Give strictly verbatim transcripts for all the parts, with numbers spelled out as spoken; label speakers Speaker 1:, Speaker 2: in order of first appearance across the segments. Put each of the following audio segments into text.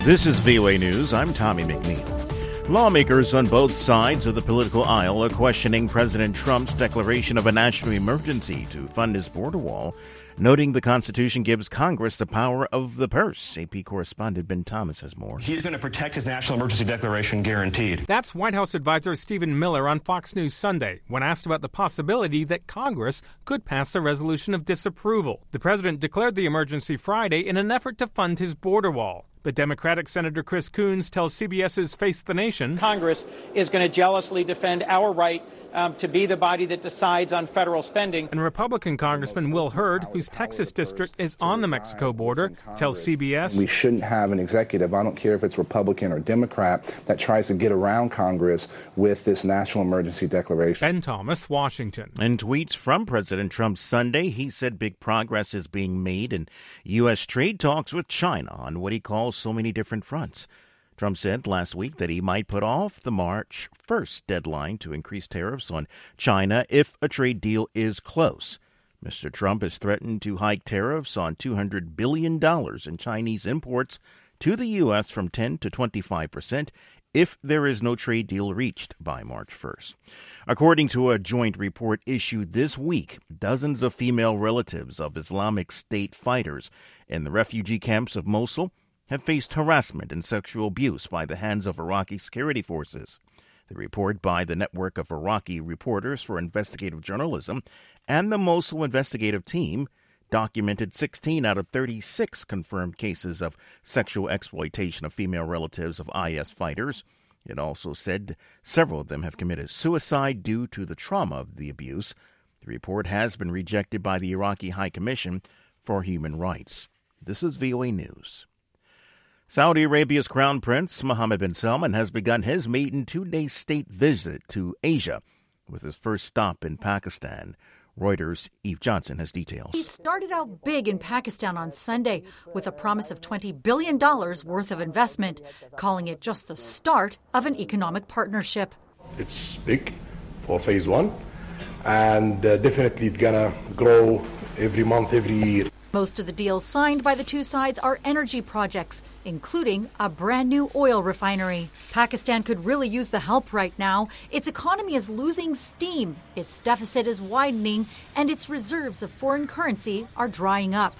Speaker 1: This is V O A News. I'm Tommy McNeil. Lawmakers on both sides of the political aisle are questioning President Trump's declaration of a national emergency to fund his border wall, noting the Constitution gives Congress the power of the purse. A P correspondent Ben Thomas has more.
Speaker 2: He's going to protect his national emergency declaration, guaranteed.
Speaker 3: That's White House advisor Stephen Miller on Fox News Sunday when asked about the possibility that Congress could pass a resolution of disapproval. The president declared the emergency Friday in an effort to fund his border wall. But Democratic Senator Chris Coons tells CBS's Face the Nation
Speaker 4: Congress is going to jealously defend our right um, to be the body that decides on federal spending.
Speaker 3: And Republican Congressman Will Hurd, whose Texas district is on the Mexico border, tells C B S
Speaker 5: we shouldn't have an executive, I don't care if it's Republican or Democrat, that tries to get around Congress with this national emergency declaration.
Speaker 3: Ben Thomas, Washington.
Speaker 1: In tweets from President Trump Sunday, he said big progress is being made in U S trade talks with China on what he calls so many different fronts. Trump said last week that he might put off the March first deadline to increase tariffs on China if a trade deal is close. Mister Trump has threatened to hike tariffs on two hundred billion dollars in Chinese imports to the U S from ten to twenty-five percent if there is no trade deal reached by March first. According to a joint report issued this week, dozens of female relatives of Islamic State fighters in the refugee camps of Mosul have faced harassment and sexual abuse by the hands of Iraqi security forces. The report by the Network of Iraqi Reporters for Investigative Journalism and the Mosul Investigative Team documented sixteen out of thirty-six confirmed cases of sexual exploitation of female relatives of I S fighters. It also said several of them have committed suicide due to the trauma of the abuse. The report has been rejected by the Iraqi High Commission for Human Rights. This is V O A News. Saudi Arabia's Crown Prince Mohammed bin Salman has begun his maiden two-day state visit to Asia, with his first stop in Pakistan. Reuters' Eve Johnson has details.
Speaker 6: He started out big in Pakistan on Sunday with a promise of twenty billion dollars worth of investment, calling it just the start of an economic partnership.
Speaker 7: It's big for phase one, and uh, definitely it's going to grow every month, every year.
Speaker 6: Most of the deals signed by the two sides are energy projects, including a brand new oil refinery. Pakistan could really use the help right now. Its economy is losing steam, its deficit is widening, and its reserves of foreign currency are drying up.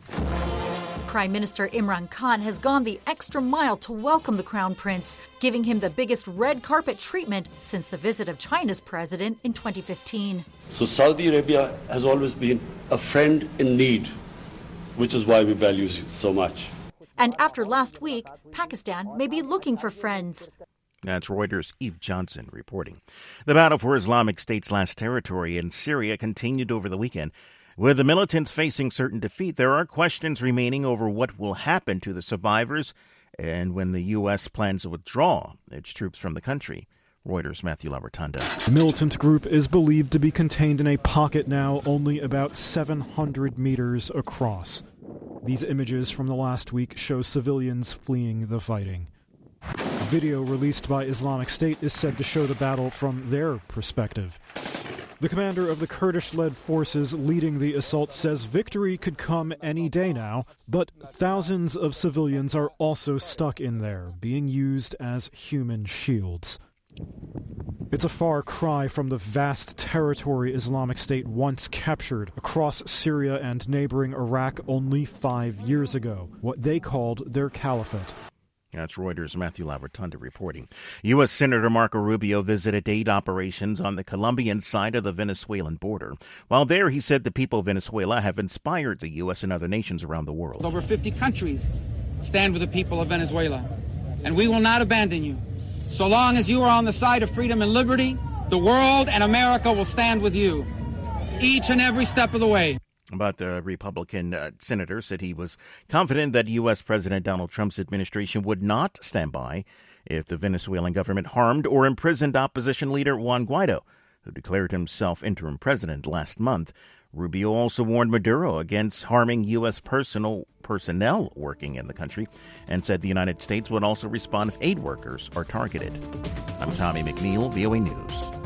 Speaker 6: Prime Minister Imran Khan has gone the extra mile to welcome the Crown Prince, giving him the biggest red carpet treatment since the visit of China's president in twenty fifteen.
Speaker 8: So Saudi Arabia has always been a friend in need, which is why we value it so much.
Speaker 6: And after last week, Pakistan may be looking for friends.
Speaker 1: That's Reuters' Eve Johnson reporting. The battle for Islamic State's last territory in Syria continued over the weekend. With the militants facing certain defeat, there are questions remaining over what will happen to the survivors and when the U S plans to withdraw its troops from the country. Reuters' Matthew Lavertanda.
Speaker 9: The militant group is believed to be contained in a pocket now only about seven hundred meters across. These images from the last week show civilians fleeing the fighting. A video released by Islamic State is said to show the battle from their perspective. The commander of the Kurdish-led forces leading the assault says victory could come any day now, but thousands of civilians are also stuck in there, being used as human shields. It's a far cry from the vast territory Islamic State once captured across Syria and neighboring Iraq only five years ago, what they called their caliphate.
Speaker 1: That's Reuters' Matthew Lavertanda reporting. U S. Senator Marco Rubio visited aid operations on the Colombian side of the Venezuelan border. While there, he said the people of Venezuela have inspired the U S and other nations around the world.
Speaker 10: Over fifty countries stand with the people of Venezuela, and we will not abandon you. So long as you are on the side of freedom and liberty, the world and America will stand with you, each and every step of the way.
Speaker 1: But the Republican uh, senator said he was confident that U S. President Donald Trump's administration would not stand by if the Venezuelan government harmed or imprisoned opposition leader Juan Guaido, who declared himself interim president last month. Rubio also warned Maduro against harming U S personal personnel working in the country and said the United States would also respond if aid workers are targeted. I'm Tommy McNeil, V O A News.